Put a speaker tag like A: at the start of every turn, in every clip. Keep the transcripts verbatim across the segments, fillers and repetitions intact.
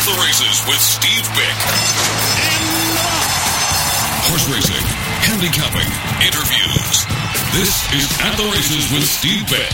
A: the Races with Steve Bick. Horse racing, handicapping, interviews. This is At the Races with Steve Bick.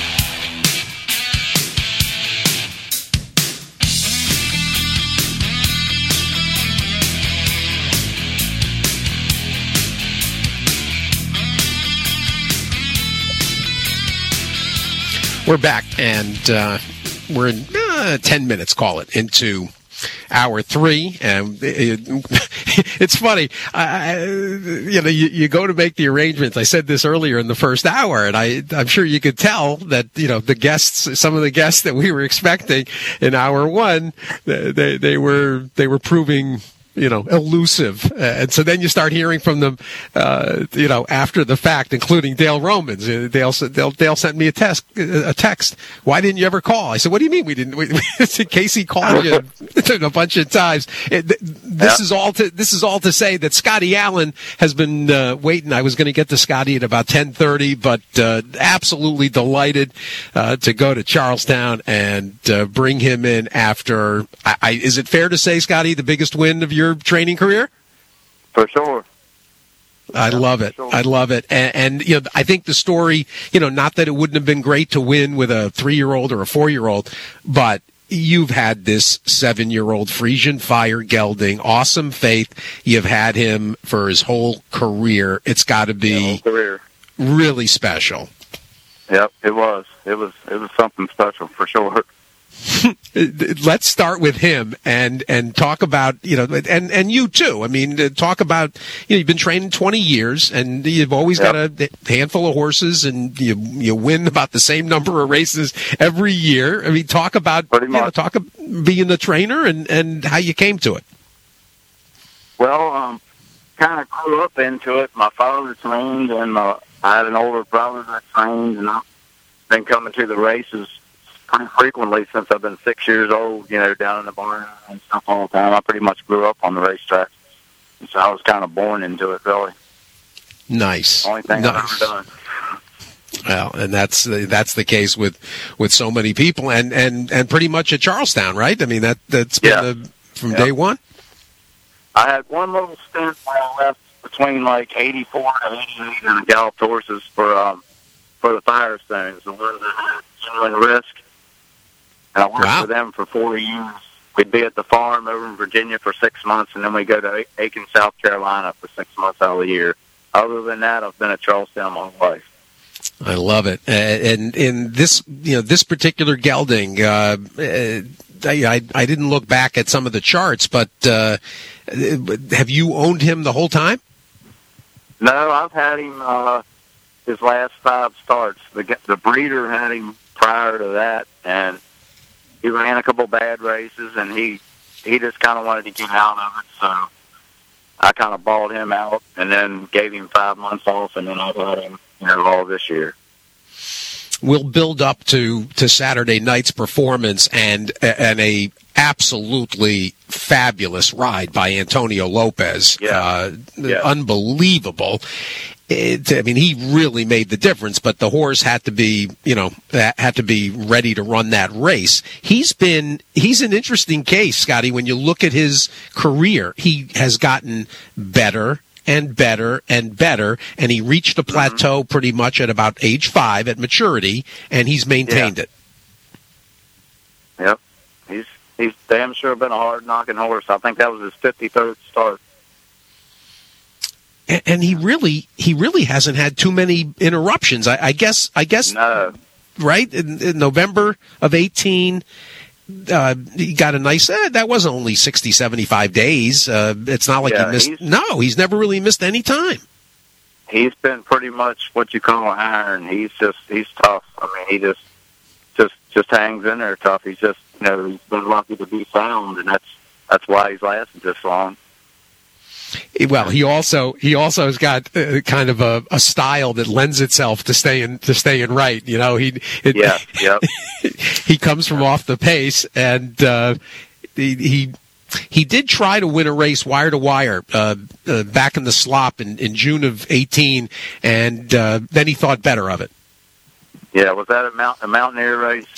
B: We're back, and uh, we're in uh, ten minutes, call it, into hour three. And it, it's funny, I, you know, you, you go to make the arrangements. I said this earlier in the first hour, and I, I'm sure you could tell that, you know, the guests, some of the guests that we were expecting in hour one, they, they were they were proving, you know, elusive. Uh, and so then you start hearing from them, uh, you know, after the fact, including Dale Romans. Uh, Dale, Dale, Dale sent me a text, a text. Why didn't you ever call? I said, what do you mean we didn't? We, Casey called you a bunch of times. It, this yeah. is all to, this is all to say that Scotty Allen has been, uh, waiting. I was going to get to Scotty at about ten thirty, but, uh, absolutely delighted, uh, to go to Charlestown and, uh, bring him in after, I, I, is it fair to say, Scotty, the biggest win of your training career?
C: For sure.
B: I love it.
C: Sure.
B: I love it. And, and, you know, I think the story, you know, not that it wouldn't have been great to win with a three-year-old or a four-year-old, but you've had this seven-year-old Frisian Fire gelding, awesome faith. You've had him for his whole career. It's got to be
C: yeah, career.
B: really special.
C: Yep, it was. It was. It was something special for sure.
B: Let's start with him and and talk about, you know, and and you too. I mean, talk about, you know, you've been training twenty years, and you've always yep. got a handful of horses, and you you win about the same number of races every year. I mean, talk about
C: Pretty
B: you
C: much.
B: know, talk about being the trainer and and how you came to it.
C: Well, um, kind of grew up into it. My father trained, and uh, I had an older brother that trained, and I've been coming to the races pretty frequently since I've been six years old, you know, down in the barn and stuff all the time. I pretty much grew up on the racetrack, and so I was kind of born into it, really.
B: Nice.
C: Only thing
B: nice.
C: I've ever done.
B: Well, and that's that's the case with, with so many people, and, and, and pretty much at Charlestown, right? I mean, that that's been
C: yeah.
B: the, from
C: yep.
B: day one.
C: I had one little stint where I left between like eighty-four and eighty-eight and I galloped horses for um for the Firestones, the ones that had genuine risk. And I worked
B: wow.
C: for them for four years. We'd be at the farm over in Virginia for six months, and then we go to Aiken, South Carolina for six months out of the year. Other than that, I've been at Charlestown my whole life.
B: I love it. Uh, and in this, you know, this particular gelding, uh, uh, I, I didn't look back at some of the charts, but uh, have you owned him the whole time?
C: No, I've had him uh, his last five starts. The, the breeder had him prior to that, and he ran a couple bad races, and he he just kind of wanted to get out of it, so I kind of balled him out and then gave him five months off, and then I've had him, you know, all this year.
B: We'll build up to, to Saturday night's performance and and a absolutely fabulous ride by Antonio Lopez.
C: Yeah.
B: Uh,
C: yeah.
B: Unbelievable. It, I mean, he really made the difference, but the horse had to be, you know, had to be ready to run that race. He's been, he's an interesting case, Scotty. When you look at his career, he has gotten better and better and better, and he reached a plateau mm-hmm. pretty much at about age five at maturity, and he's maintained
C: yeah.
B: it.
C: Yep. He's, he's damn sure been a hard-knocking horse. I think that was his fifty-third start.
B: And he really, he really hasn't had too many interruptions. I, I guess, I guess,
C: no.
B: right? In, in November of eighteen, uh, he got a nice, eh, that wasn't only sixty, seventy-five days. Uh, it's not like
C: yeah,
B: he missed,
C: he's,
B: no, he's never really missed any time.
C: He's been pretty much what you call iron. He's just, he's tough. I mean, he just, just, just hangs in there tough. He's just, you know, he's been lucky to be sound, and that's, that's why he's lasted this long.
B: Well, he also he also has got uh, kind of a, a style that lends itself to staying to staying right. You know, he it,
C: yeah, yep.
B: he comes from off the pace, and uh, he, he he did try to win a race wire to wire uh, uh, back in the slop in, in June of eighteen, and uh, then he thought better of it.
C: Yeah, was that a, mount, a Mountaineer race?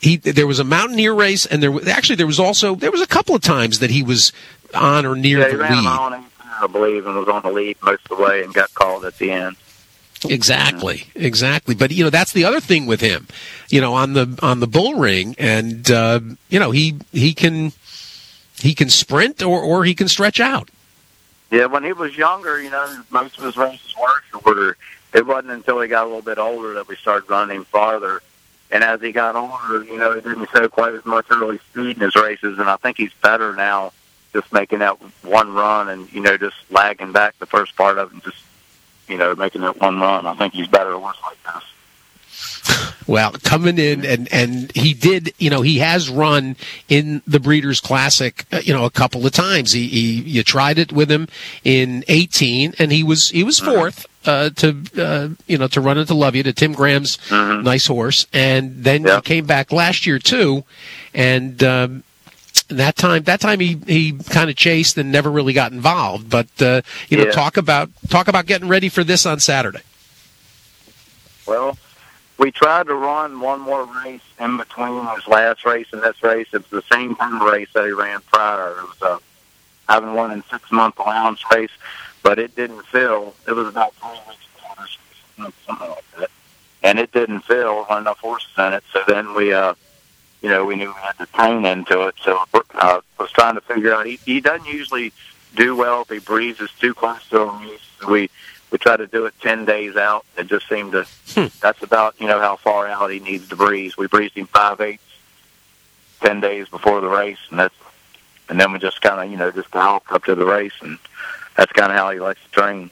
B: he there was a Mountaineer race, and there was, actually there was also there was a couple of times that he was on or near
C: yeah, he
B: the
C: ran
B: lead.
C: On him, I believe, and was on the lead most of the way and got called at the end.
B: Exactly, exactly. But you know, that's the other thing with him. You know, on the on the bull ring, and uh, you know, he he can he can sprint or or he can stretch out.
C: Yeah, when he was younger, you know, most of his races were shorter. It wasn't until he got a little bit older that we started running him farther. And as he got older, you know, he didn't show quite as much early speed in his races. And I think he's better now, just making that one run and, you know, just lagging back the first part of it and just, you know, making that one run. I think he's better or worse like this.
B: Well, coming in, and, and he did, you know, he has run in the Breeders' Classic, uh, you know, a couple of times. He, he you tried it with him in eighteen, and he was he was fourth uh, to uh, you know to run into Love You, to Tim Graham's mm-hmm. nice horse, and then yep. he came back last year too, and um, that time that time he, he kind of chased and never really got involved. But uh, you know,
C: yeah.
B: talk about talk about getting ready for this on Saturday.
C: Well, we tried to run one more race in between his last race and this race. It's the same kind of race that he ran prior. It was a I haven't won in six month allowance race, but it didn't fill. It was about three weeks ago, something like that, and it didn't fill. Not enough horses in it. So then we, uh, you know, we knew we had to train into it. So I uh, was trying to figure out. He, he doesn't usually do well if he breezes too close to a race. So we. We try to do it ten days out. It just seemed to, hmm. that's about, you know, how far out he needs to breeze. We breezed him five eighths ten days before the race, and that's, and then we just kind of, you know, just galloped up to the race, and that's kind of how he likes to train.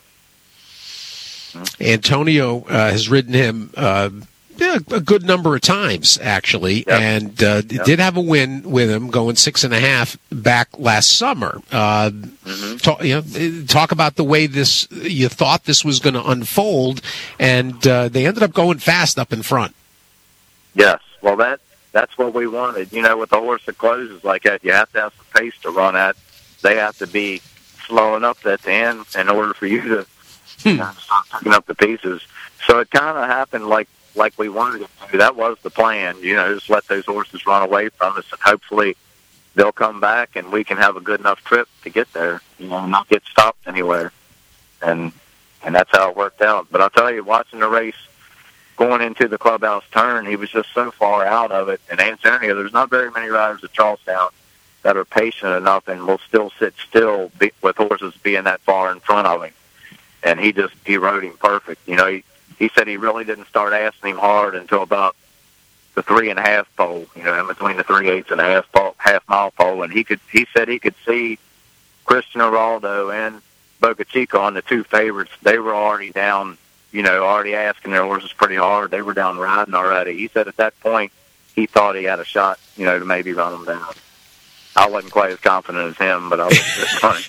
B: Antonio uh, has ridden him uh, yeah, a good number of times, actually, yep. and uh, yep. did have a win with him going six and a half back last summer. Uh, mm-hmm. talk, you know, talk about the way this you thought this was going to unfold, and uh, they ended up going fast up in front.
C: Yes, well, that that's what we wanted. You know, with a horse that closes like that, you have to have some pace to run at. They have to be slowing up at the end in order for you to hmm. you know, start picking up the pieces. So it kind of happened like. like we wanted it to. That was the plan, you know, just let those horses run away from us, and hopefully they'll come back and we can have a good enough trip to get there, you know, not get stopped anywhere. And and that's how it worked out. But I'll tell you, watching the race going into the clubhouse turn, he was just so far out of it. And Antonio, there's not very many riders at Charlestown that are patient enough and will still sit still be, with horses being that far in front of him. And he just, he rode him perfect. You know, he, He said he really didn't start asking him hard until about the three and a half pole, you know, in between the three eighths and a half pole, half mile pole. And he could, he said he could see Christian Araldo and Boca Chica on the two favorites. They were already down, you know, already asking their horses pretty hard. They were down riding already. He said at that point he thought he had a shot, you know, to maybe run them down. I wasn't quite as confident as him, but I was just funny.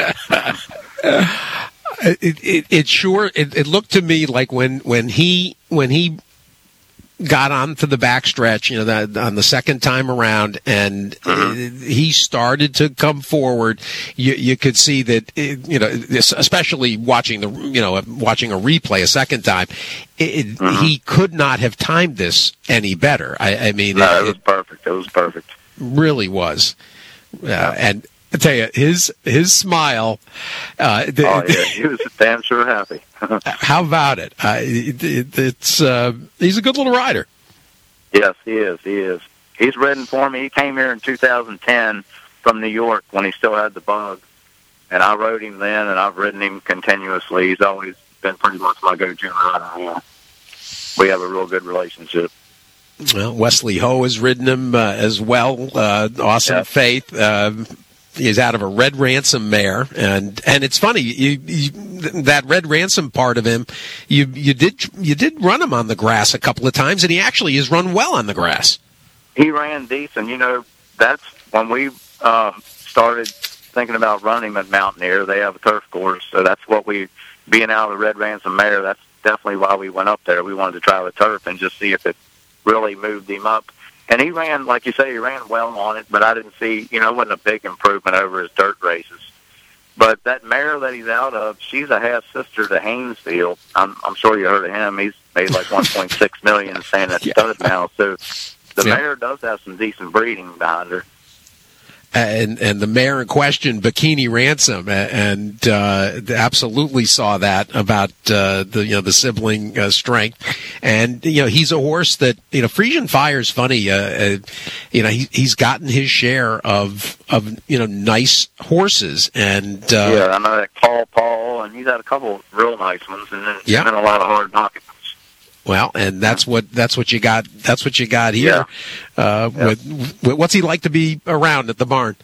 B: It, it, it sure it, it looked to me like when, when he when he got onto the backstretch, you know, that on the second time around, and mm-hmm. he started to come forward. You, you could see that, it, you know, this, especially watching the, you know, watching a replay a second time, it, mm-hmm. he could not have timed this any better. I, I mean,
C: no,
B: it,
C: it was perfect. It was perfect.
B: Really was, uh, and. I tell you, his his smile. Uh, the,
C: oh yeah, he was damn sure happy.
B: How about it? Uh, it, it it's uh, he's a good little rider.
C: Yes, he is. He is. He's ridden for me. He came here in two thousand ten from New York when he still had the bug, and I rode him then, and I've ridden him continuously. He's always been pretty much my go-to rider. Yeah. We have a real good relationship.
B: Well, Wesley Ho has ridden him uh, as well. Uh, awesome yep. Faith. Uh, He's out of a Red Ransom mare, and and it's funny, you, you, that Red Ransom part of him, you you did you did run him on the grass a couple of times, and he actually has run well on the grass.
C: He ran decent. You know, that's when we uh, started thinking about running him at Mountaineer. They have a turf course, so that's what we, being out of the Red Ransom mare, that's definitely why we went up there. We wanted to try the turf and just see if it really moved him up. And he ran, like you say, he ran well on it, but I didn't see, you know, it wasn't a big improvement over his dirt races. But that mare that he's out of, she's a half-sister to Haynesfield. I'm, I'm sure you heard of him. He's made like one point six million dollars saying that's yeah. stud now. So the
B: Yeah.
C: mare does have some decent breeding behind her.
B: And and the mare in question, Bikini Ransom, and uh, absolutely saw that about uh, the you know the sibling uh, strength, and you know he's a horse that you know Frisian Fire's funny, uh, uh, you know he he's gotten his share of of you know nice horses, and uh,
C: Yeah, I know that Paul Paul, and he's had a couple of real nice ones, and then
B: Yeah.
C: been a lot of hard knocking.
B: well, and that's what that's what you got. That's what you got here. Uh,
C: Yeah.
B: with, with what's he like to be around at the barn?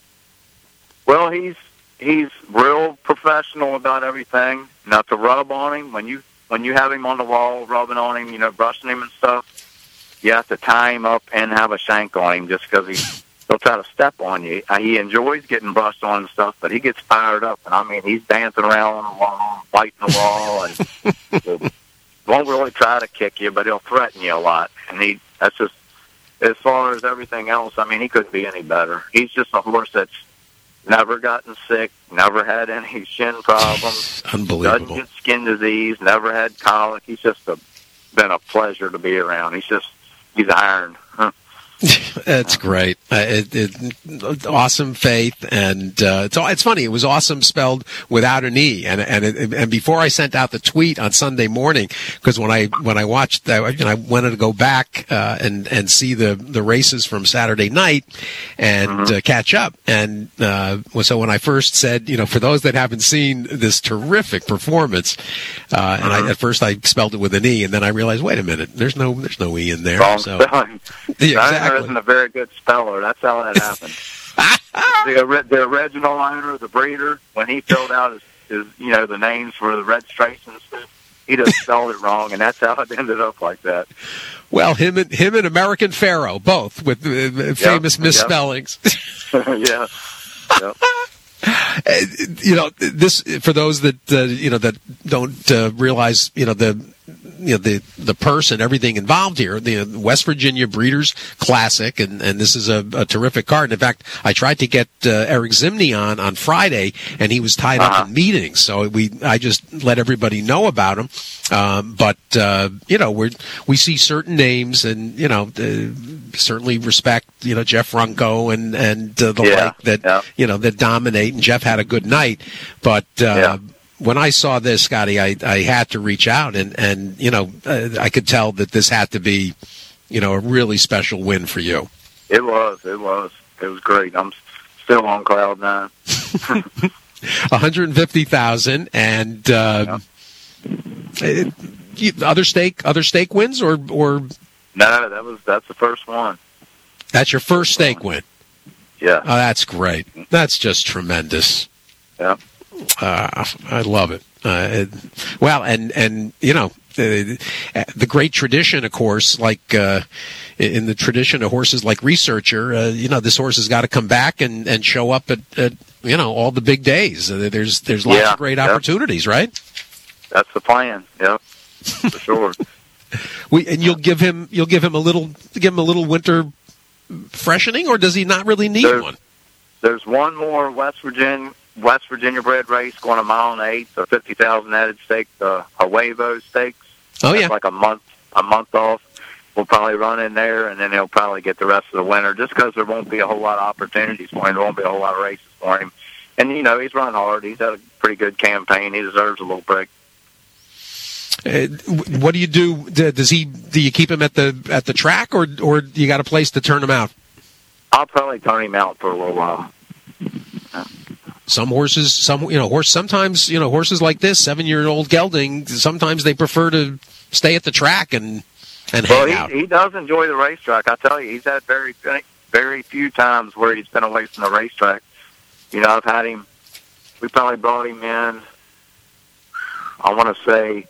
C: Well, he's he's real professional about everything. Now to rub on him when you when you have him on the wall, rubbing on him, you know, brushing him and stuff, you have to tie him up and have a shank on him just because he he'll try to step on you. Uh, He enjoys getting brushed on and stuff, but he gets fired up, and I mean he's dancing around on the wall, biting the wall, and won't really try to kick you, but he'll threaten you a lot. And he that's just as far as everything else. I mean, he couldn't be any better. He's just a horse that's never gotten sick, never had any shin problems,
B: Unbelievable.
C: doesn't get skin disease, never had colic. He's just a, been a pleasure to be around. He's just, he's iron. Huh.
B: That's great. Uh, it, it, awesome faith, and uh, it's it's funny. It was awesome spelled without an e. And and it, and before I sent out the tweet on Sunday morning, because when I when I watched, that, you know, I wanted to go back uh, and and see the the races from Saturday night and
C: Mm-hmm.
B: uh, catch up. And uh, so when I first said, you know, for those that haven't seen this terrific performance, uh, and I, at first I spelled it with an e, and then I realized, wait a minute, there's no there's no e in there.
C: Wrong
B: So
C: spelling.
B: yeah,
C: Steiner isn't a very good speller. That's how that happened. the, ori- the original owner, the breeder, when he filled out his, his, you know, the names for the registration and stuff, he just spelled it wrong, and that's how it ended up like that.
B: Well, him and him and American Pharaoh, both with uh, famous
C: Yep,
B: misspellings.
C: yeah. Yep.
B: Uh, you know, this for those that uh, you know that don't uh, realize, you know, the you know the the purse and everything involved here. The uh, West Virginia Breeders' Classic, and, and this is a, a terrific card. In fact, I tried to get uh, Eric Zimney on on Friday, and he was tied
C: Uh-huh.
B: up in meetings. So we I just let everybody know about him. Um, but uh, you know, we we see certain names, and you know, uh, certainly respect you know Jeff Runco and and uh, the
C: Yeah,
B: like that
C: yeah.
B: you know that dominate. And Jeff had a good night, but. Uh,
C: Yeah.
B: When I saw this, Scotty, I, I had to reach out, and, and you know, uh, I could tell that this had to be, you know, a really special win for you.
C: It was. It was. It was great. I'm still on cloud nine.
B: one hundred fifty thousand, and uh, it, you, other stake, other stake wins, or or
C: No, that was that's the first one.
B: that's your first stake win.
C: Yeah.
B: Oh, that's great. That's just tremendous.
C: Yeah.
B: Uh, I love it. Uh, it. Well, and and you know the, the great tradition, of course, like uh, in the tradition of horses like Researcher, uh, you know, this horse has got to come back and, and show up at, at you know all the big days. Uh, there's there's lots
C: Yeah,
B: of great
C: yeah.
B: opportunities, right?
C: That's the plan. Yep. For sure.
B: We and you'll give him you'll give him a little give him a little winter freshening, or does he not really need
C: There's-
B: one?
C: There's one more West Virginia West Virginia bred race going a mile and eighth, a fifty thousand added stake, the Huevo Stakes.
B: Oh
C: That's
B: yeah,
C: like a month a month off. We'll probably run in there, and then he'll probably get the rest of the winter, just because there won't be a whole lot of opportunities for him. There won't be a whole lot of races for him. And you know, he's run hard. He's had a pretty good campaign. He deserves a little break.
B: Uh, what do you do? D- Does he? Do you keep him at the at the track, or or you got a place to turn him out?
C: I'll probably turn him out for a little while.
B: Some horses, some you know, horse. Sometimes you know, horses like this, seven-year-old gelding. Sometimes they prefer to stay at the track and and
C: Well,
B: hang out.
C: he, he does enjoy the racetrack. I tell you, he's had very very few times where he's been away from the racetrack. You know, I've had him. We probably brought him in. I want to say,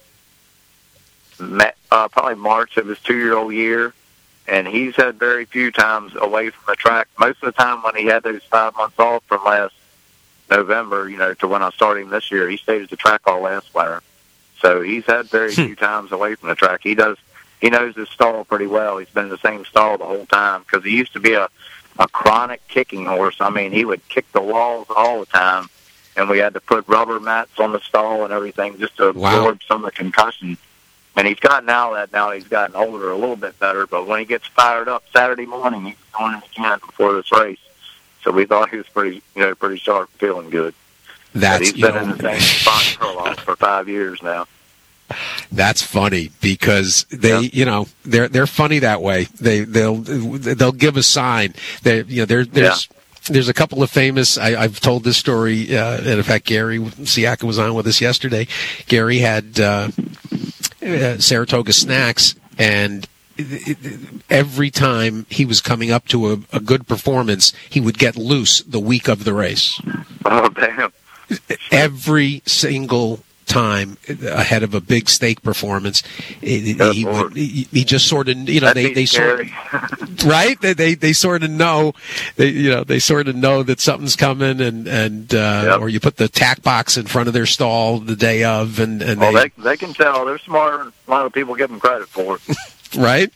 C: uh, probably March of his two-year-old year, and he's had very few times away from the track. Most of the time when he had those five months off from last November, you know, to when I started him this year, he stayed at the track all last winter. So he's had very few times away from the track. He does, he knows his stall pretty well. He's been in the same stall the whole time because he used to be a, a chronic kicking horse. I mean, he would kick the walls all the time, and we had to put rubber mats on the stall and everything just to
B: Wow.
C: absorb some of the concussion. And he's gotten out of that now. He's gotten older, a little bit better. But when he gets fired up Saturday morning, he's going it again before this race. So we thought he was pretty, you know, pretty sharp, feeling good.
B: That's,
C: but he's been know, in the same spot for, for five years now.
B: That's funny because they,
C: yeah.
B: you know, they're they're funny that way. They they'll they'll give a sign. They, you know, there there's. Yeah. There's a couple of famous, I, I've told this story, uh, and in fact, Gary Siaka was on with us yesterday. Gary had uh, uh, Saratoga Snacks, and it, it, every time he was coming up to a, a good performance, he would get loose the week of the race.
C: Oh, damn.
B: Every single time ahead of a big stake performance, he, he would he, he just sort of, you know,
C: That'd
B: they they sort of, right they, they they sort of know they you know they sort of know that something's coming, and and uh, yep. or you put the tack box in front of their stall the day of, and and
C: well,
B: they
C: they, they can tell. They're smarter than a lot of people give them credit for it.
B: Right.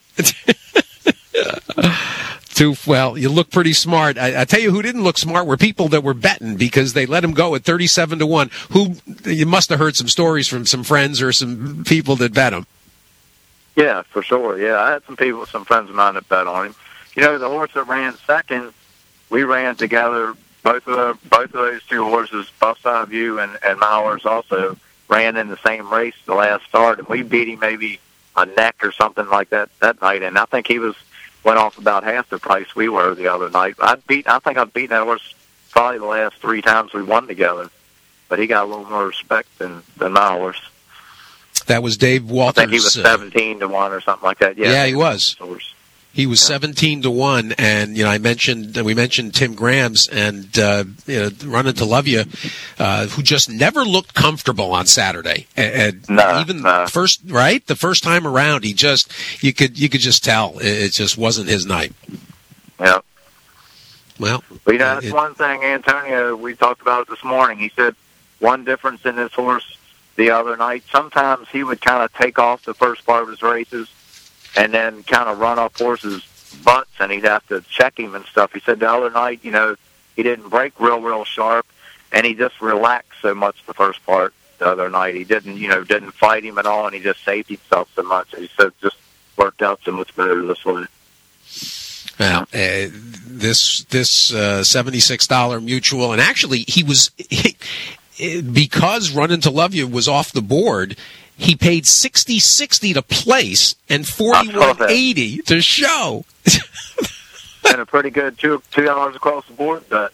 B: Too, well, you look pretty smart. I, I tell you, who didn't look smart were people that were betting, because they let him go at thirty-seven to one. Who you must have heard some stories from some friends or some people that bet him.
C: Yeah, for sure. Yeah, I had some people, some friends of mine that bet on him. You know, the horse that ran second, we ran together. Both of the, both of those two horses, Buff's Eye View and and my horse, also ran in the same race the last start, and we beat him maybe a neck or something like that that night. And I think he was. Went off about half the price we were the other night. I beat. I think I've beaten that horse probably the last three times we won together. But he got a little more respect than than my horse.
B: That was Dave Walters.
C: I think he was seventeen to one or something like that. Yeah,
B: yeah, he was. He was yeah. seventeen to one, and you know, I mentioned we mentioned Tim Grams and uh, you know, Running to Love You, uh, who just never looked comfortable on Saturday. And
C: no,
B: even
C: no.
B: first, right, the first time around, he just you could you could just tell it, it just wasn't his night.
C: Yeah.
B: Well,
C: but you know, that's
B: it,
C: one thing, Antonio. We talked about it this morning. He said one difference in this horse the other night. Sometimes he would kind of take off the first part of his races and then kind of run up horses' butts, and he'd have to check him and stuff. He said the other night, you know, he didn't break real, real sharp, and he just relaxed so much the first part the other night. He didn't, you know, didn't fight him at all, and he just saved himself so much. He said it just worked out so much better this way.
B: Well, uh, this this uh, seventy-six dollars mutual, and actually he was, he, because Running to Love You was off the board, he paid sixty sixty to place and forty-one eighty to show.
C: And a pretty good two two dollars across the board bet.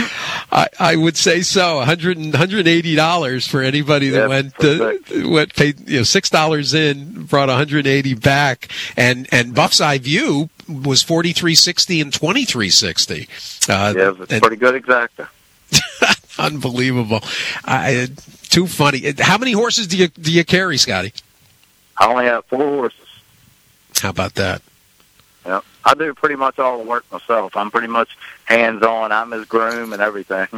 B: I, I would say so. one hundred one hundred eighty dollars for anybody that
C: yeah,
B: went uh, went paid you know six dollars in, brought one hundred eighty back, and and Buff's Eye View was forty-three sixty and twenty-three sixty. Uh,
C: yeah, it's and, pretty good exacta.
B: Unbelievable. I, too funny. How many horses do you do you carry, Scotty?
C: I only have four horses.
B: How about that?
C: Yeah, I do pretty much all the work myself. I'm pretty much hands-on. I'm his groom and everything.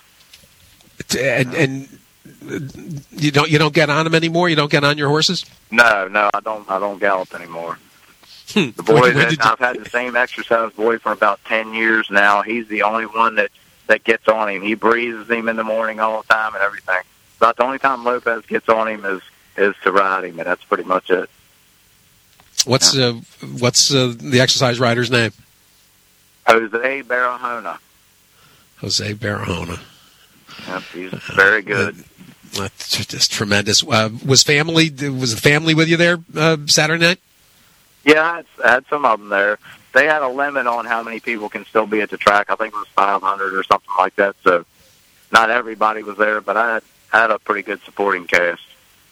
B: And, and you don't you don't get on them anymore? You don't get on your horses?
C: No, no, I don't. I don't gallop anymore.
B: Hmm.
C: The boy
B: when, when
C: that I've had the same exercise boy for about ten years now. He's the only one that. that gets on him. He breathes him in the morning all the time and everything. About the only time Lopez gets on him is is to ride him, and that's pretty much it.
B: What's yeah. uh, what's uh, the exercise rider's name?
C: Jose Barahona.
B: Jose Barahona.
C: Yep, he's very good.
B: Uh, that's just tremendous. Uh, was family was the family with you there uh, Saturday night?
C: Yeah, I had, I had some of them there. They had a limit on how many people can still be at the track. I think it was five hundred or something like that. So not everybody was there, but I had, I had a pretty good supporting cast.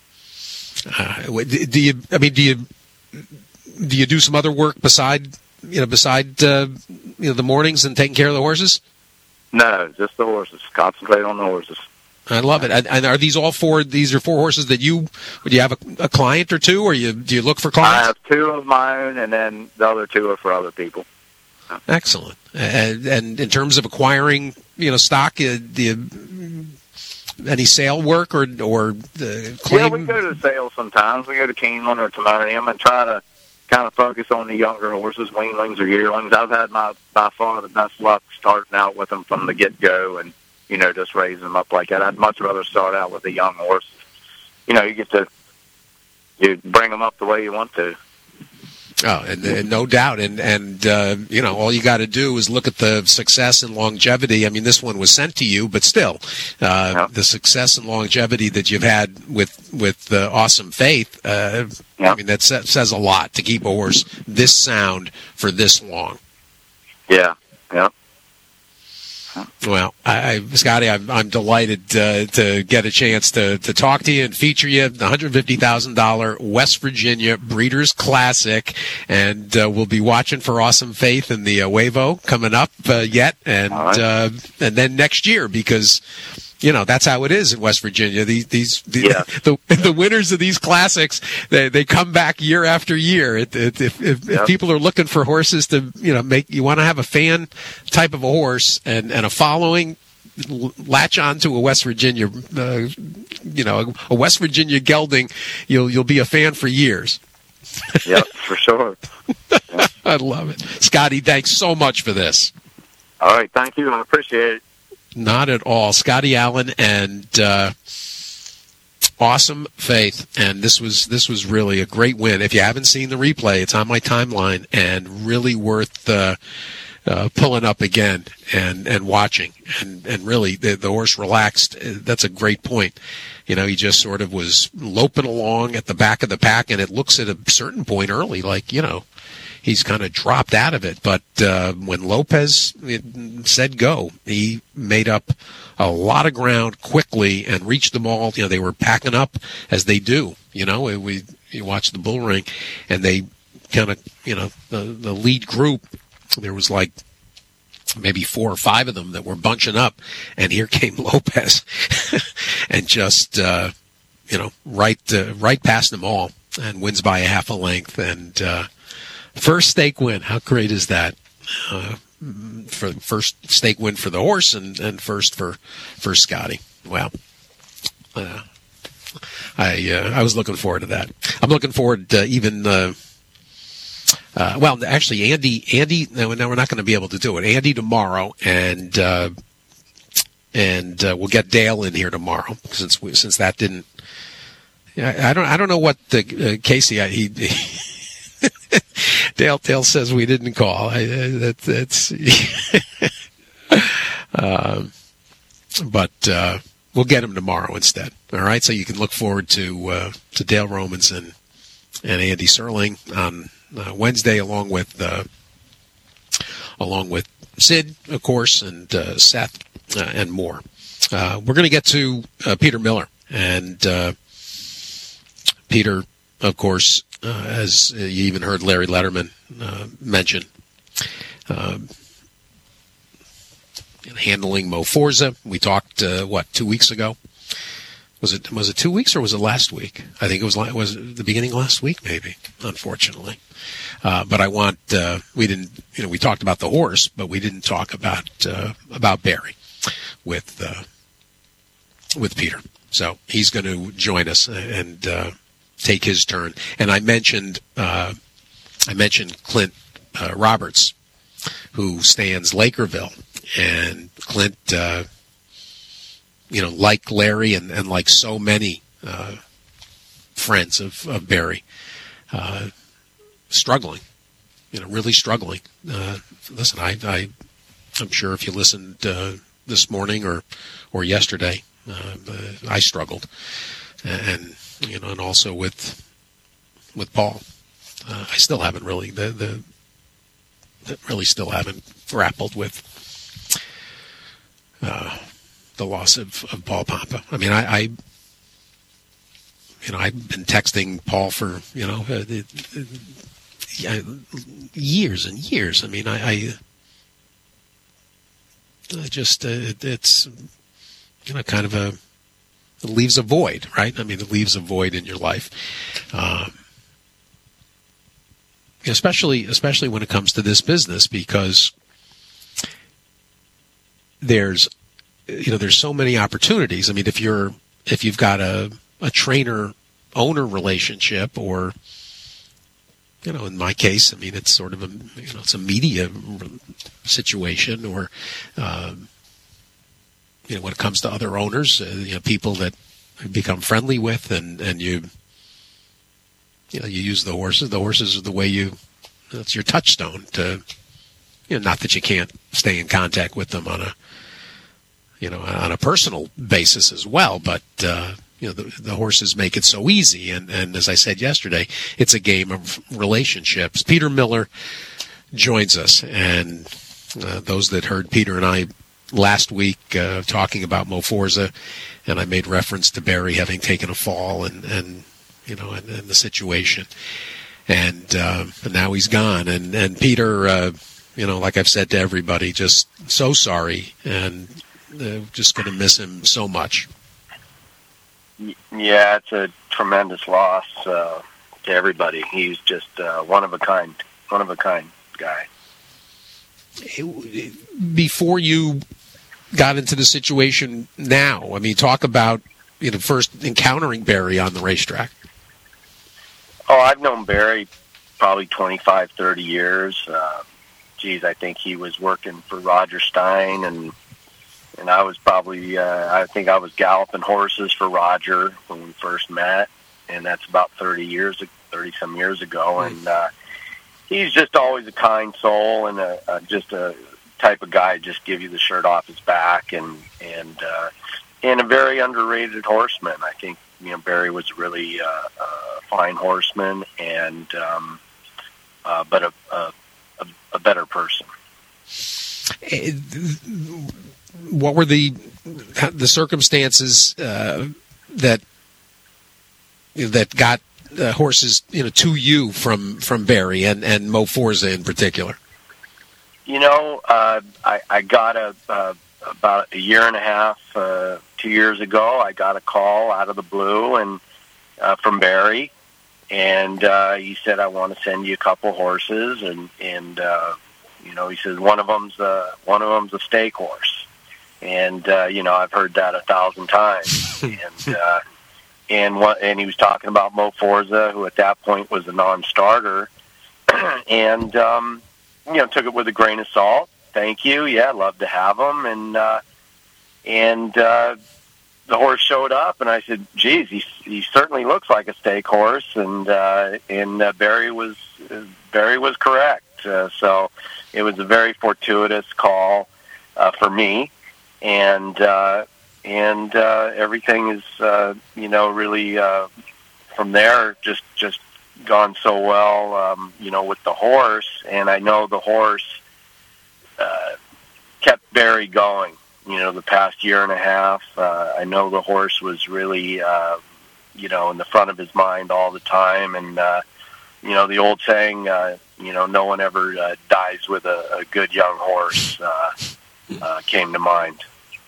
B: Uh, do you? I mean, do you? Do you do some other work beside you know beside uh, you know the mornings and taking care of the horses?
C: No, just the horses. Concentrate on the horses.
B: I love it. And are these all four? These are four horses that you? Do you have a, a client or two, or you do you look for clients?
C: I have two of my own, and then the other two are for other people.
B: Excellent. And, and in terms of acquiring, you know, stock, uh, do you, any sale work or or the claim?
C: Yeah, we go to sales sometimes. We go to Keeneland or Timonium and try to kind of focus on the younger horses, weanlings or yearlings. I've had my by far the best luck starting out with them from the get go, and you know, just raising them up like that. I'd much rather start out with a young horse. You know, you get to you bring them up the way you want to.
B: Oh, and, and no doubt, and and uh, you know, all you got to do is look at the success and longevity. I mean, this one was sent to you, but still, uh,
C: Yep.
B: the success and longevity that you've had with with uh, Awesome Faith. Uh,
C: Yep.
B: I mean, that sa- says a lot to keep a horse this sound for this long.
C: Yeah, yeah.
B: Well, I, I, Scotty, I'm, I'm delighted uh, to get a chance to, to talk to you and feature you. The one hundred fifty thousand dollars West Virginia Breeders' Classic, and uh, we'll be watching for Awesome Faith in the uh, Wavo coming up uh, yet, and
C: All right.
B: uh, and then next year, because you know that's how it is in West Virginia. These these, these
C: Yeah.
B: the the winners of these classics, they they come back year after year. It, it, if if,
C: Yep.
B: if people are looking for horses to you know make, you want to have a fan type of a horse and and a following, l- latch on to a West Virginia, uh, you know, a West Virginia gelding. You'll you'll be a fan for years.
C: Yep, for sure.
B: I love it, Scotty. Thanks so much for this.
C: All right, thank you. I appreciate it.
B: Not at all. Scotty Allen and uh, Awesome Faith, and this was this was really a great win. If you haven't seen the replay, it's on my timeline, and really worth uh, uh, pulling up again and, and watching. And and really, the, the horse relaxed. That's a great point. You know, he just sort of was loping along at the back of the pack, and it looks at a certain point early like, you know, he's kind of dropped out of it. But uh, when Lopez said go, he made up a lot of ground quickly and reached them all. You know, they were packing up as they do. You know, we you watch the bull ring, and they kind of, you know, the, the lead group, there was like maybe four or five of them that were bunching up, and here came Lopez and just, uh, you know, right uh, right past them all and wins by a half a length. And uh, first stake win. How great is that? Uh, for first stake win for the horse, and, and first for for Scotty. Wow. Uh, I uh, I was looking forward to that. I'm looking forward to even. Uh, uh, well, actually, Andy. Andy. No, no, we're not going to be able to do it. Andy tomorrow, and uh, and uh, we'll get Dale in here tomorrow since we, since that didn't. I, I don't. I don't know what the uh, Casey. I, he. Dale, Dale says we didn't call. I, uh, that, that's, um, but uh, we'll get him tomorrow instead. All right, so you can look forward to uh, to Dale Romans and and Andy Serling on uh, Wednesday, along with uh, along with Sid, of course, and uh, Seth, uh, and more. Uh, we're going to get to uh, Peter Miller, and uh, Peter, of course. Uh, as uh, you even heard Larry Letterman uh, mention, um, handling Mo Forza. We talked uh, what two weeks ago. Was it was it two weeks or was it last week? I think it was was it the beginning of last week, maybe. Unfortunately, uh, but I want uh, we didn't you know we talked about the horse, but we didn't talk about uh, about Barry with uh, with Peter. So he's going to join us and. Uh, take his turn. And I mentioned uh, I mentioned Clint uh, Roberts, who stands Lakerville. And Clint, uh, you know, like Larry and, and like so many uh, friends of, of Barry, uh, struggling, you know, really struggling. Uh, listen, I, I, I'm sure if you listened uh, this morning or, or yesterday, uh, I struggled. And you know, and also with with Paul, uh, I still haven't really the, the the really still haven't grappled with uh, the loss of, of Paul Pompa. I mean, I, I you know I've been texting Paul for you know uh, uh, years and years. I mean, I, I, I just uh, it, it's you know kind of a. It leaves a void, right? I mean, it leaves a void in your life, um, especially especially when it comes to this business, because there's you know there's so many opportunities. I mean, if you're if you've got a a trainer owner relationship, or you know, in my case, I mean, it's sort of a you know it's a media situation, or um, you know, when it comes to other owners, uh, you know, people that you become friendly with, and, and you you know, you use the horses. The horses are the way you, that's your touchstone to, you know, not that you can't stay in contact with them on a, you know, on a personal basis as well, but, uh, you know, the, the horses make it so easy. And, and as I said yesterday, it's a game of relationships. Peter Miller joins us, and uh, those that heard Peter and I last week uh, talking about Mo Forza, and I made reference to Barry having taken a fall and, and you know, and, and the situation. And, uh, and now he's gone. And, and Peter, uh, you know, like I've said to everybody, just so sorry, and uh, just going to miss him so much.
D: Yeah, it's a tremendous loss uh, to everybody. He's just uh, one of a kind, one of a kind guy.
B: Before you got into the situation now, I mean, talk about, you know, first encountering Barry on the racetrack.
D: Oh, I've known Barry probably twenty-five, thirty years. Uh, geez, I think he was working for Roger Stein, and and I was probably, uh, I think I was galloping horses for Roger when we first met, and that's about thirty years, thirty-some years ago, and uh, he's just always a kind soul and a, a, just a type of guy just give you the shirt off his back, and and uh, and a very underrated horseman. I think, you know, Barry was really uh, a fine horseman, and um, uh, but a, a a better person.
B: What were the the circumstances uh, that that got uh, horses, you know, to you from from Barry and and Mo Forza in particular?
D: You know, uh, I, I got a uh, about a year and a half, uh, two years ago. I got a call out of the blue and uh, from Barry, and uh, he said, "I want to send you a couple horses," and and uh, you know, he says one of them's uh, one of them's a stake horse, and uh, you know, I've heard that a thousand times, and uh, and what and he was talking about Mo Forza, who at that point was a non-starter, and um, you know, took it with a grain of salt. Thank you. Yeah, I'd love to have him. And, uh, and, uh, the horse showed up, and I said, geez, he, he certainly looks like a stake horse. And, uh, and, uh, Barry was, uh, Barry was correct. Uh, so it was a very fortuitous call, uh, for me. And, uh, and, uh, everything is, uh, you know, really, uh, from there, just, just, gone so well, um, you know, with the horse, and I know the horse uh, kept Barry going, you know, the past year and a half. Uh, I know the horse was really, uh, you know, in the front of his mind all the time, and, uh, you know, the old saying, uh, you know, no one ever uh, dies with a, a good young horse uh, uh, came to mind.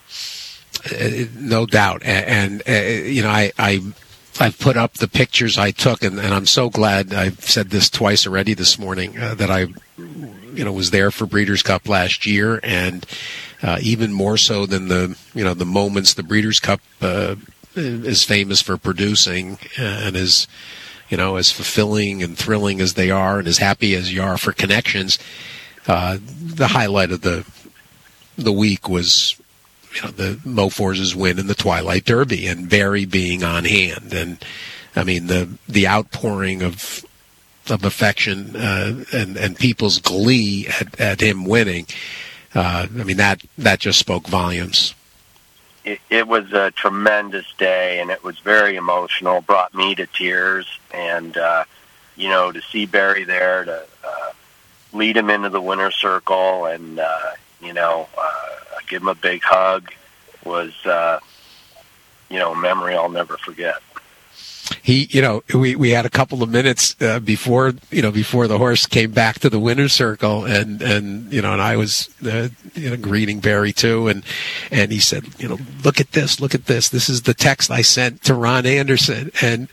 B: Uh, no doubt, and, and uh, you know, I... I I've put up the pictures I took, and, and I'm so glad. I've said this twice already this morning, uh, that I, you know, was there for Breeders' Cup last year, and uh, even more so than the, you know, the moments the Breeders' Cup uh, is famous for producing, uh, and is, you know, as fulfilling and thrilling as they are, and as happy as you are for connections. Uh, the highlight of the the week was, you know, the Mo Forza's win in the Twilight Derby, and Barry being on hand, and I mean the the outpouring of of affection uh, and and people's glee at, at him winning. Uh, I mean that that just spoke volumes.
D: It, it was a tremendous day, and it was very emotional. Brought me to tears, and uh, you know, to see Barry there, to uh, lead him into the winner's circle, and uh, you know. Uh, give him a big hug was, uh, you know, a memory I'll never forget.
B: He, you know, we, we had a couple of minutes uh, before, you know, before the horse came back to the winner's circle, and, and you know, and I was, uh, you know, greeting Barry too, and and he said, you know, look at this, look at this. This is the text I sent to Ron Anderson, and.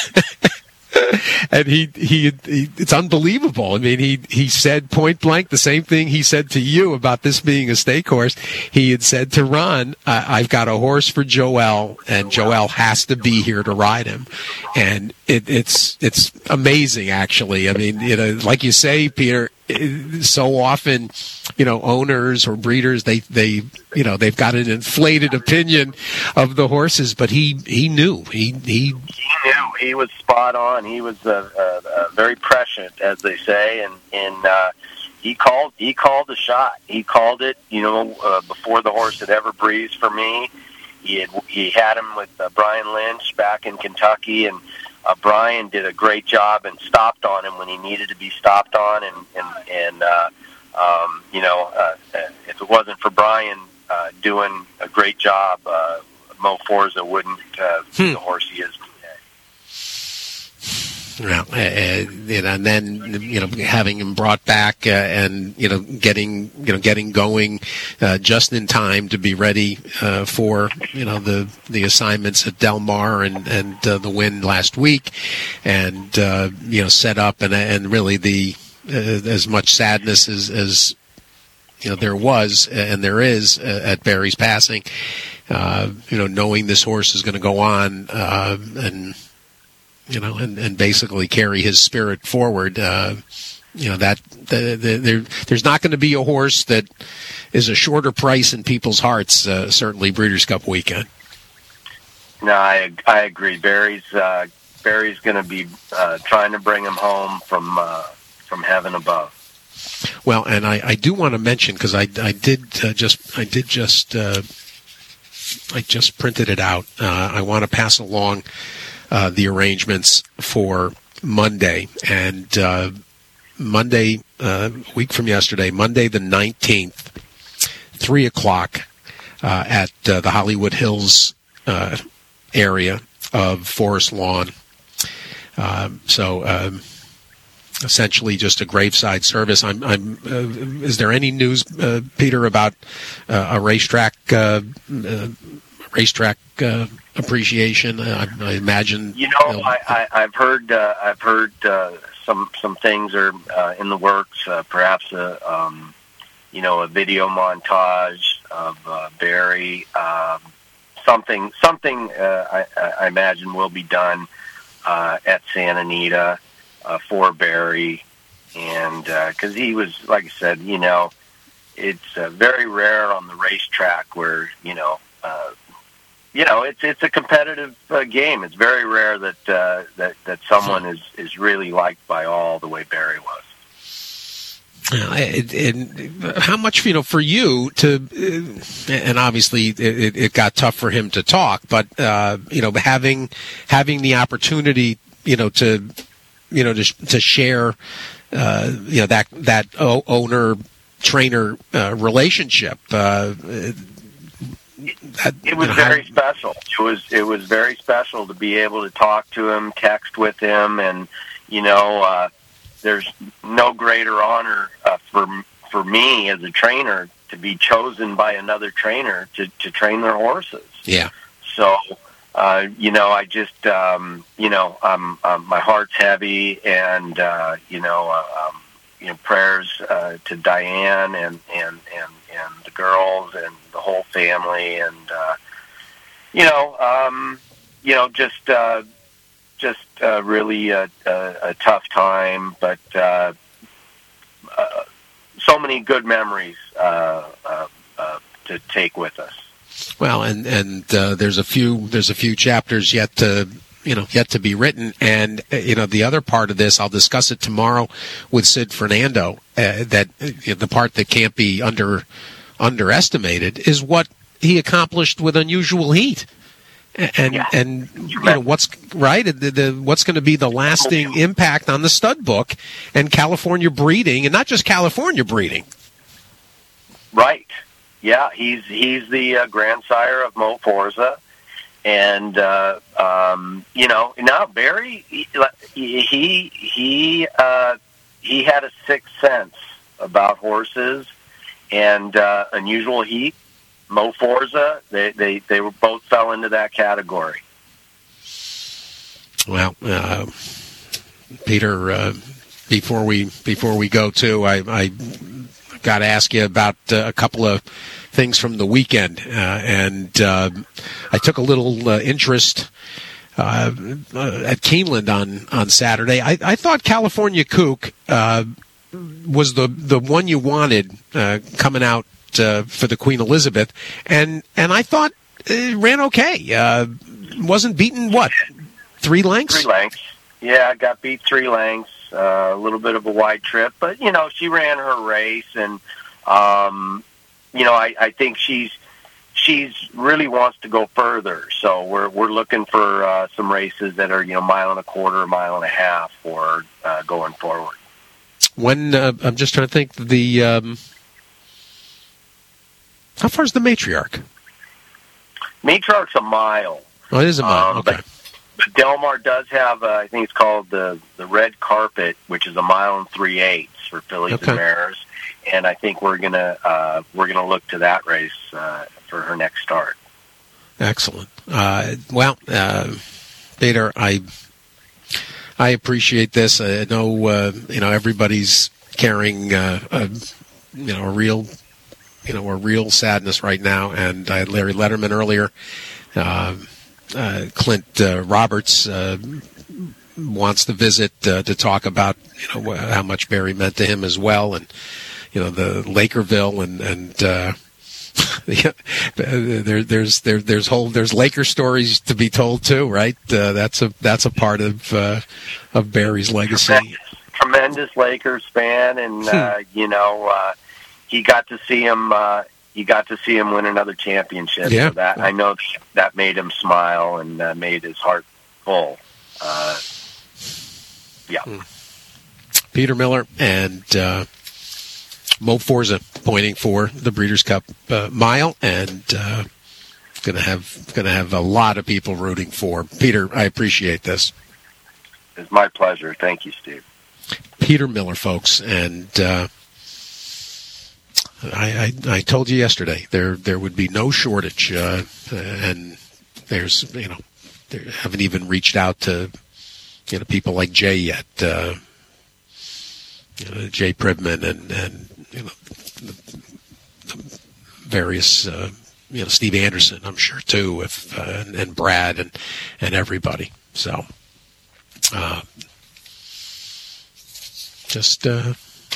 B: And he, he, he, it's unbelievable. I mean, he, he said point blank the same thing he said to you about this being a stake horse. He had said to Ron, uh, I've got a horse for Joel, and Joel has to be here to ride him. And it, it's, it's amazing, actually. I mean, you know, like you say, Peter, so often, you know, owners or breeders, they, they, you know, they've got an inflated opinion of the horses, but he, he knew, he, he,
D: he knew, he, he was spot on. He was uh, uh, uh, very prescient, as they say, and and uh, he called he called the shot. He called it, you know, uh, before the horse had ever breathed for me. He had he had him with uh, Brian Lynch back in Kentucky, and uh, Brian did a great job and stopped on him when he needed to be stopped on, and and and uh, um, you know, uh, if it wasn't for Brian uh, doing a great job, uh, Mo Forza wouldn't uh,
B: hmm.
D: be the horse he is today.
B: Well, uh, you know, and then you know, having him brought back uh, and you know, getting you know, getting going uh, just in time to be ready uh, for you know the the assignments at Del Mar and and uh, the win last week, and uh, you know, set up and and really the uh, as much sadness as as you know there was and there is uh, at Barry's passing. Uh, you know, knowing this horse is going to go on uh, and. You know, and, and basically carry his spirit forward. Uh, you know that the, the, there, there's not going to be a horse that is a shorter price in people's hearts. Uh, certainly, Breeders' Cup weekend.
D: No, I I agree. Barry's uh, Barry's going to be uh, trying to bring him home from uh, from heaven above.
B: Well, and I, I do want to mention because I I did uh, just I did just uh, I just printed it out. Uh, I want to pass along. Uh, the arrangements for Monday, and uh, Monday, uh, week from yesterday, Monday the nineteenth, three o'clock uh, at uh, the Hollywood Hills uh, area of Forest Lawn. Uh, so um, essentially just a graveside service. I'm, I'm, uh, is there any news, uh, Peter, about uh, a racetrack uh, uh, racetrack uh, appreciation? I, I imagine.
D: You know, you know I, I, I've heard uh, I've heard uh, some some things are uh, in the works. Uh, perhaps a um, you know a video montage of uh, Barry. Um, something something uh, I, I imagine will be done uh, at Santa Anita uh, for Barry, and because uh, he was, like I said, you know, it's uh, very rare on the racetrack where you know. Uh, You know, it's it's a competitive uh, game. It's very rare that uh, that that someone is, is really liked by all the way Barry was.
B: And, and how much, you know, for you to, uh, and obviously it, it got tough for him to talk, but uh, you know, having having the opportunity, you know, to you know to to share, uh, you know, that that owner trainer uh, relationship. Uh, That,
D: it was
B: you know,
D: very
B: how,
D: special. It was it was very special to be able to talk to him, text with him, and you know, uh, there's no greater honor uh, for for me as a trainer to be chosen by another trainer to, to train their horses.
B: Yeah.
D: So, uh, you know, I just um, you know, um, um, my heart's heavy, and uh, you know, uh, um, you know, prayers uh, to Diane and and and. and the girls and the whole family, and uh, you know, um, you know, just uh, just uh, really a, a, a tough time, but uh, uh, so many good memories uh, uh, uh, to take with us.
B: Well, and and uh, there's a few there's a few chapters yet to. You know, yet to be written, and you know the other part of this, I'll discuss it tomorrow with Sid Fernando. Uh, that uh, the part that can't be under underestimated is what he accomplished with Unusual Heat, and
D: yeah.
B: and you know what's right. The, the what's going to be the lasting impact on the stud book and California breeding, and not just California breeding.
D: Right. Yeah, he's he's the uh, grandsire of Mo Forza. And, uh, um, you know, now Barry, he, he, he, uh, he had a sixth sense about horses, and, uh, Unusual Heat, Mo Forza, they, they, they were both fell into that category.
B: Well, uh, Peter, uh, before we, before we go to, I, I got to ask you about uh, a couple of things from the weekend, uh, and uh, I took a little uh, interest uh, at Keeneland on, on Saturday. I, I thought California Kook uh, was the the one you wanted uh, coming out uh, for the Queen Elizabeth, and and I thought it ran okay. Uh, wasn't beaten what three lengths?
D: Three lengths. Yeah, got beat three lengths. Uh, a little bit of a wide trip, but you know, she ran her race, and um, you know, I, I think she's she's really wants to go further. So we're we're looking for uh, some races that are you know mile and a quarter, mile and a half for uh, going forward.
B: When uh, I'm just trying to think, the um, how far is the Matriarch?
D: Matriarch's a mile.
B: Oh, it is a mile.
D: Um,
B: okay.
D: But, but Del Mar does have, uh, I think it's called the the Red Carpet, which is a mile and three eighths for fillies
B: Okay.
D: and mares. And I think we're gonna uh, we're gonna look to that race uh, for her next start.
B: Excellent. Uh, well, uh, Peter, I I appreciate this. I know uh, you know everybody's carrying uh, a you know a real you know a real sadness right now. And I had Larry Letterman earlier. Uh, uh, Clint uh, Roberts uh, wants to visit uh, to talk about you know how much Barry meant to him as well, and you know the Lakerville and and. Uh, Yeah, there, there's there, there's whole there's Laker stories to be told too, right? Uh, that's a that's a part of uh, of Barry's legacy.
D: Tremendous, tremendous Lakers fan, and uh, you know uh, he got to see him. Uh, he got to see him win another championship.
B: Yeah.
D: So that I know that made him smile and uh, made his heart full. Uh, yeah.
B: Peter Miller and uh, Mo Forza pointing for the Breeders' Cup uh, Mile, and uh, gonna have gonna have a lot of people rooting for Peter. I appreciate this.
D: It's my pleasure. Thank you, Steve.
B: Peter Miller, folks, and uh, I, I I told you yesterday there there would be no shortage, uh, and there's you know they haven't even reached out to you know people like Jay yet, uh, you know, Jay Pribman and and you know the, the various uh, you know Steve Anderson, I'm sure too, if uh, and, and Brad and and everybody. So. Uh, Just uh,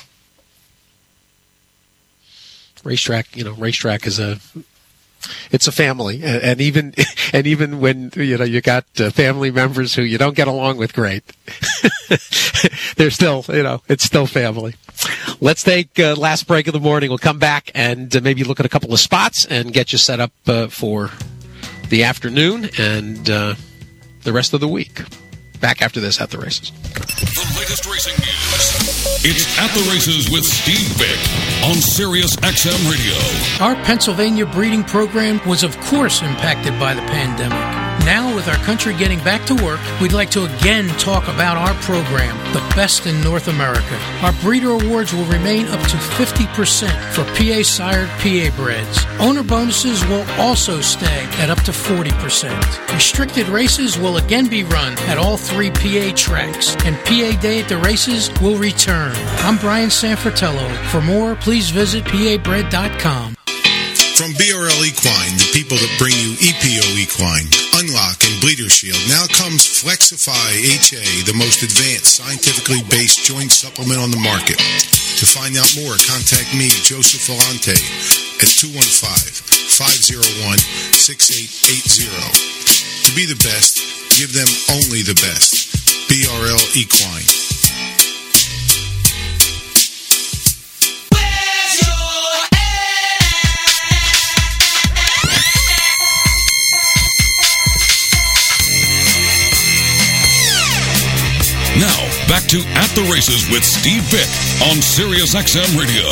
B: racetrack, you know, racetrack is a, it's a family, and, and even and even when you know you got uh, family members who you don't get along with great, they're still, you know, it's still family. Let's take uh, last break of the morning. We'll come back and uh, maybe look at a couple of spots and get you set up uh, for the afternoon and uh, the rest of the week. Back after this at the races.
A: The latest racing news. It's At the Races with Steve Vick on Sirius X M Radio.
E: Our Pennsylvania breeding program was, of course, impacted by the pandemic. Now, with our country getting back to work, we'd like to again talk about our program, the best in North America. Our breeder awards will remain up to fifty percent for P A-sired P A breds. Owner bonuses will also stay at up to forty percent. Restricted races will again be run at all three P A tracks, and P A Day at the races will return. I'm Brian Sanfratello. For more, please visit P A bred dot com.
F: From B R L Equine, the people that bring you E P O Equine, Unlock, and Bleeder Shield, now comes Flexify H A, the most advanced, scientifically based joint supplement on the market. To find out more, contact me, Joseph Volante, at two one five, five oh one, six eight eight zero. To be the best, give them only the best. B R L Equine.
A: Now, back to At the Races with Steve Vick on Sirius X M Radio.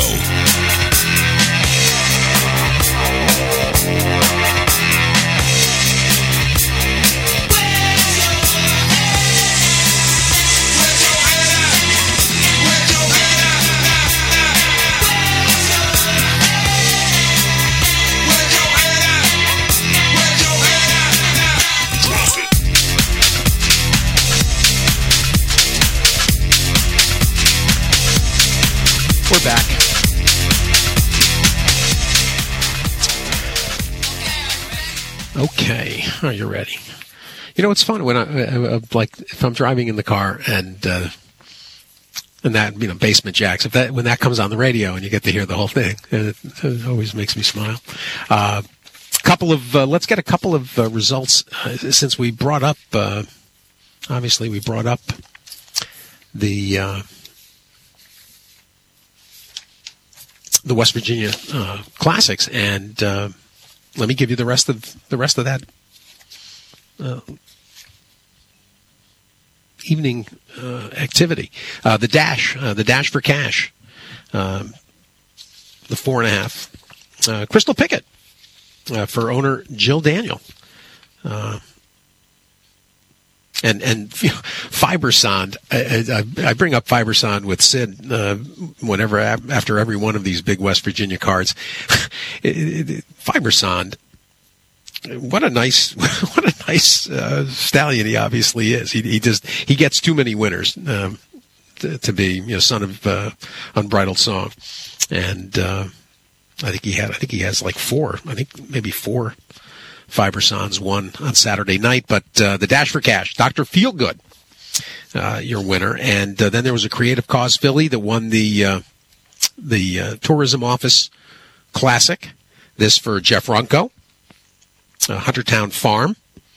B: We're back. Okay, are you ready? You know, it's fun when I, uh, like, if I'm driving in the car and uh, and that, you know, Basement Jacks, if that when that comes on the radio and you get to hear the whole thing, it, it always makes me smile. Uh, couple of uh, let's get a couple of uh, results uh, since we brought up uh, obviously we brought up the uh, the West Virginia uh, Classics, and uh, let me give you the rest of the rest of that uh, evening uh, activity. Uh, the dash, uh, the dash for cash, um, the four and a half. Uh, Crystal Pickett uh, for owner Jill Daniel. Uh, And and you know, Fibersond, I, I, I bring up Fibersond with Sid uh, whenever after every one of these big West Virginia cards. it, it, it, Fibersond, what a nice what a nice uh, stallion he obviously is. He he just he gets too many winners um, to, to be you know son of uh, Unbridled Song, and uh, I think he had I think he has like four I think maybe four. Fiberson's won on Saturday night, but uh, the Dash for Cash, Doctor Feelgood, uh, your winner, and uh, then there was a Creative Cause filly that won the uh, the uh, Tourism Office Classic. This for Jeff Runco, uh, Huntertown Farm.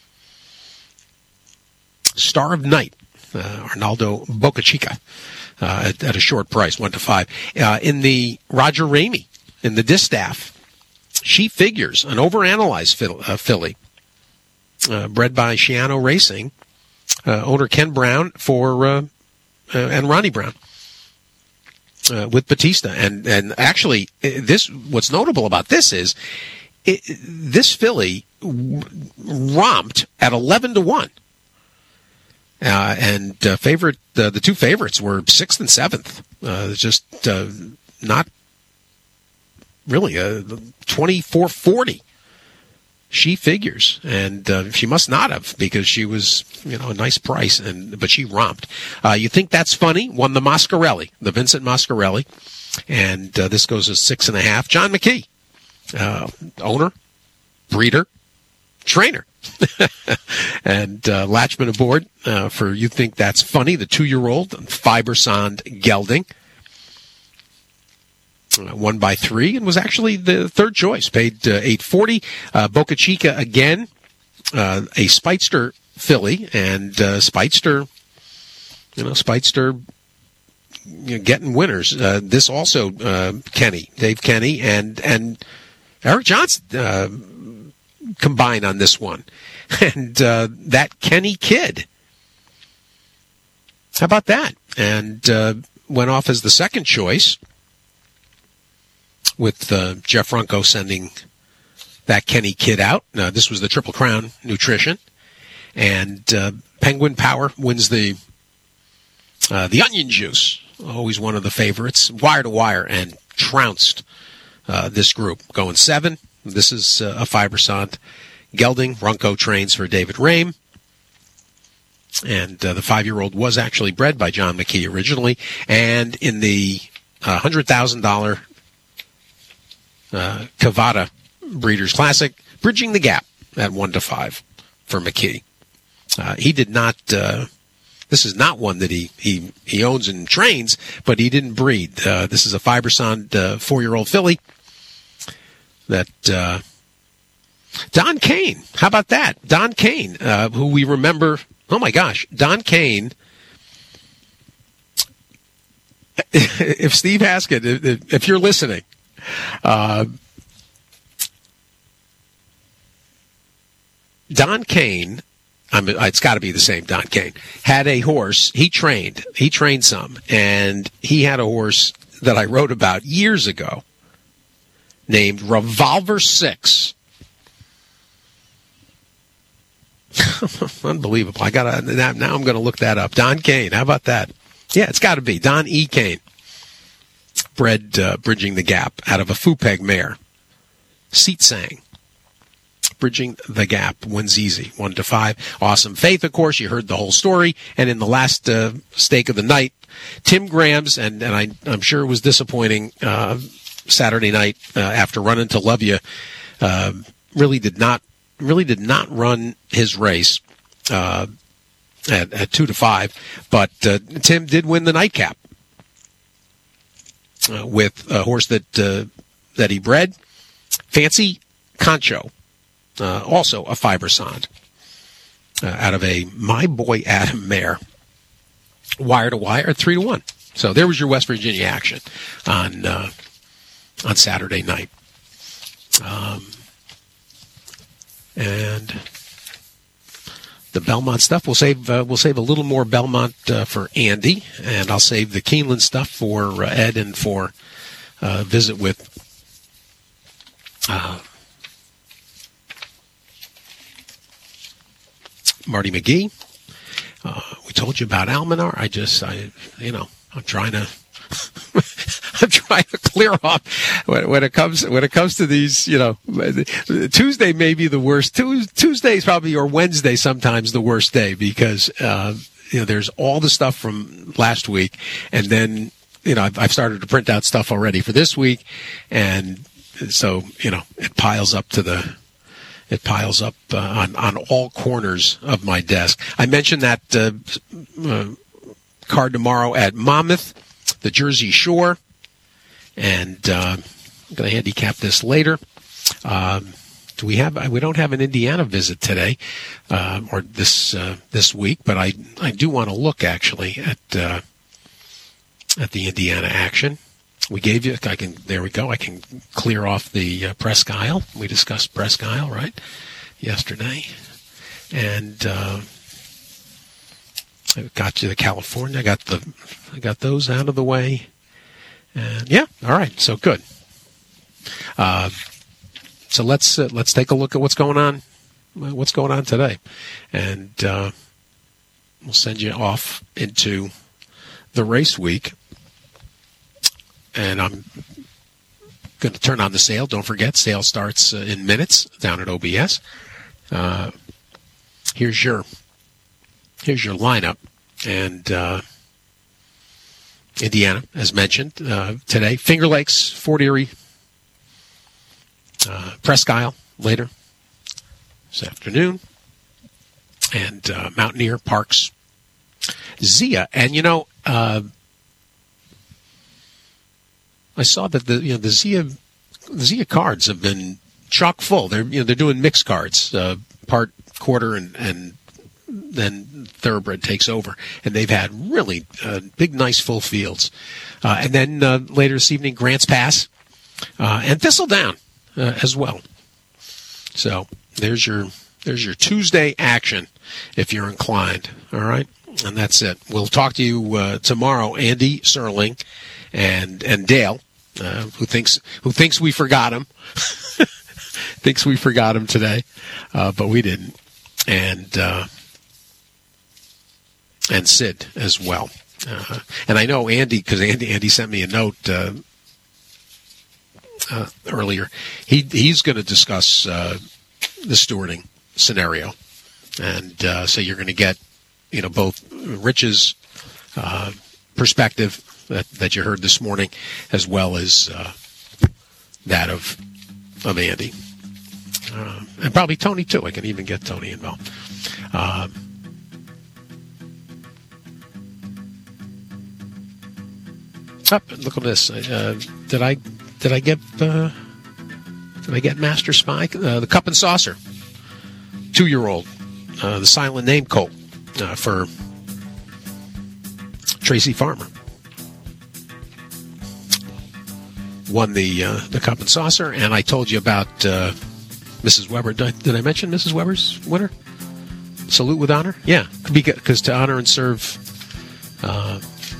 B: Star of Night, uh, Arnaldo Bocachica, uh, at, at a short price, one to five. Uh, in the Roger Ramey, in the Distaff. She Figures, an overanalyzed uh, filly, uh, bred by Shiano Racing, uh, owner Ken Brown for uh, uh, and Ronnie Brown uh, with Batista, and and actually this what's notable about this is it, this filly romped at eleven to one, uh, and uh, favorite uh, the two favorites were sixth and seventh, uh, just uh, not. Really, uh, twenty-four forty. She Figures, and uh, she must not have because she was, you know, a nice price, and but she romped. Uh, you think that's funny? Won the Mascarelli, the Vincent Mascarelli, and uh, this goes to six and a half. John McKee, uh, owner, breeder, trainer, and uh, Latchman aboard uh, for You Think That's Funny, the two-year-old Fibersond Gelding. Uh, won by three and was actually the third choice. Paid uh, eight forty. Uh, Boca Chica again, uh, a Speightster filly, and uh, Speightster, you know, Speightster, you know, getting winners. Uh, this also uh, Kenny, Dave Kenny, and and Eric Johnson uh, combine on this one, and uh, that Kenny kid. How about that? And uh, went off as the second choice. With uh, Jeff Runco sending that Kenny kid out. Uh, this was the Triple Crown Nutrition. And uh, Penguin Power wins the uh, the Onion Juice. Always one of the favorites. Wire to wire and trounced uh, this group. Going seven. This is uh, a Fibersond Gelding. Runco trains for David Rame. And uh, the five-year-old was actually bred by John McKee originally. And in the uh, one hundred thousand dollars Uh, Cavada Breeders' Classic, bridging the gap at one to five for McKee. Uh, he did not. Uh, this is not one that he, he he owns and trains, but he didn't breed. Uh, this is a Fibersond uh, four-year-old filly. That uh, Don Kane. How about that? Don Kane, uh, who we remember. Oh my gosh, Don Kane. If Steve Haskett, if, if you're listening. Uh, Don Kane, I'm, it's got to be the same Don Kane, had a horse. He trained. He trained some. And he had a horse that I wrote about years ago named Revolver Six. Unbelievable. I gotta, now, now I'm going to look that up. Don Kane. How about that? Yeah, it's got to be. Don E. Kane. Bred uh, bridging the gap out of a Fupeg mare. Seat Sang. Bridging the gap wins easy, one to five. Awesome Faith, of course. You heard the whole story. And in the last uh, stake of the night, Tim Graham's, and, and I, I'm sure it was disappointing uh, Saturday night uh, after running to Love You, uh, really did not really did not run his race uh, at, at two to five. But uh, Tim did win the nightcap. Uh, with a horse that uh, that he bred, Fancy Concho, uh, also a Fibersond. uh, out of a My Boy Adam mare, wire to wire at three to one. So there was your West Virginia action on uh, on Saturday night. Um, and the Belmont stuff, we'll save uh, we'll save a little more Belmont uh, for Andy, and I'll save the Keeneland stuff for uh, Ed and for uh, visit with uh, Marty McGee. Uh, we told you about Almanar. I just, I, you know, I'm trying to, I'm trying to clear off when, when it comes when it comes to these. You know, Tuesday may be the worst. Tuesday is probably or Wednesday sometimes the worst day because uh, you know there's all the stuff from last week, and then you know I've, I've started to print out stuff already for this week, and so you know it piles up to the. It piles up uh, on, on all corners of my desk. I mentioned that uh, uh, card tomorrow at Monmouth, the Jersey Shore, and uh, I'm going to handicap this later. Um, do we have? We don't have an Indiana visit today uh, or this uh, this week, but I I do want to look actually at uh, at the Indiana action. We gave you, I can, there we go, I can clear off the uh, Presque Isle. We discussed Presque Isle, right, yesterday. And uh, I got you the California, I got the, I got those out of the way. And yeah, all right, so good. Uh, so let's, uh, let's take a look at what's going on, what's going on today. And uh, we'll send you off into the race week. And I'm going to turn on the sale. Don't forget, sale starts uh, in minutes down at O B S. Uh, here's your here's your lineup, and uh, Indiana, as mentioned uh, today. Finger Lakes, Fort Erie, uh, Presque Isle later this afternoon, and uh, Mountaineer, Parks, Zia, and you know. Uh, I saw that the you know the Zia the Zia cards have been chock full. They're you know they're doing mixed cards, uh, part quarter and and then thoroughbred takes over, and they've had really uh, big, nice full fields. Uh, and then uh, later this evening, Grants Pass uh, and Thistledown uh, as well. So there's your there's your Tuesday action if you're inclined. All right, and that's it. We'll talk to you uh, tomorrow, Andy Serling. And and Dale, uh, who thinks who thinks we forgot him, thinks we forgot him today, uh, but we didn't. And uh, and Sid as well. Uh, and I know Andy because Andy Andy sent me a note uh, uh, earlier. He he's going to discuss uh, the stewarding scenario, and uh, so you're going to get you know both Rich's uh, perspective. That, that you heard this morning, as well as uh, that of of Andy, uh, and probably Tony too. I can even get Tony involved. Uh, up, look at this. Uh, did I did I get uh, did I get Master Spy? Uh, the Cup and Saucer, two year old, uh, the silent name colt uh, for Tracy Farmer. Won the uh, the Cup and Saucer, and I told you about uh, Missus Weber. Did I, did I mention Missus Weber's winner? Salute with honor? Yeah, because to honor and serve uh,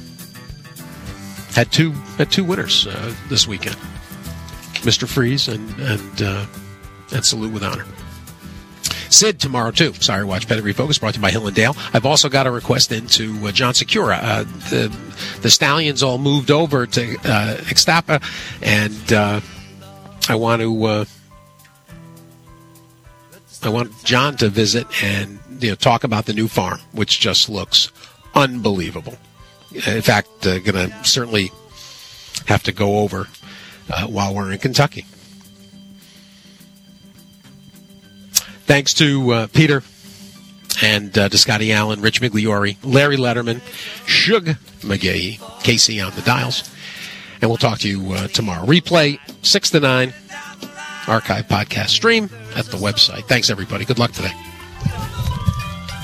B: had two had two winners uh, this weekend. Mister Freeze and and uh, and Salute with honor. Sid tomorrow too. Sorry, watch Pedigree Focus brought to you by Hill and Dale. I've also got a request into uh, John Secura. Uh, the the stallions all moved over to uh, Ixtapa, and uh, I want to uh, I want John to visit and you know talk about the new farm, which just looks unbelievable. In fact, uh, going to certainly have to go over uh, while we're in Kentucky. Thanks to uh, Peter and uh, to Scotty Allen, Rich Migliori, Larry Letterman, Shug McGahee, Casey on the dials. And we'll talk to you uh, tomorrow. Replay six to nine, archive podcast stream at the website. Thanks, everybody. Good luck today.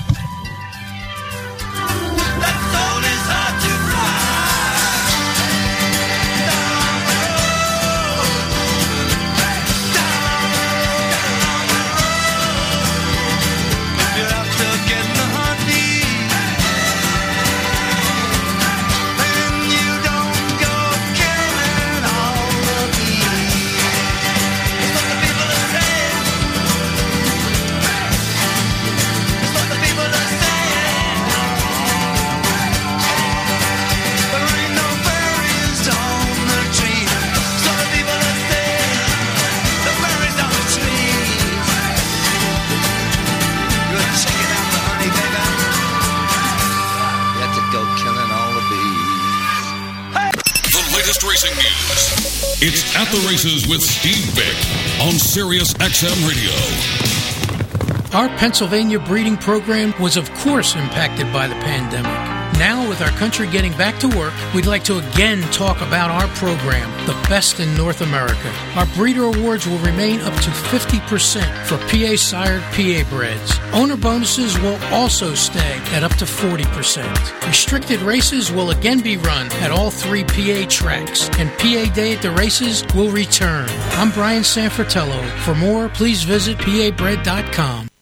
A: At the Races with Steve Vick on Sirius X M Radio.
E: Our Pennsylvania breeding program was, of course, impacted by the pandemic. Now, with our country getting back to work, we'd like to again talk about our program, the best in North America. Our breeder awards will remain up to fifty percent for P A-sired P A breds. Owner bonuses will also stay at up to forty percent. Restricted races will again be run at all three P A tracks, and P A Day at the races will return. I'm Brian Sanfratello. For more, please visit P A bred dot com.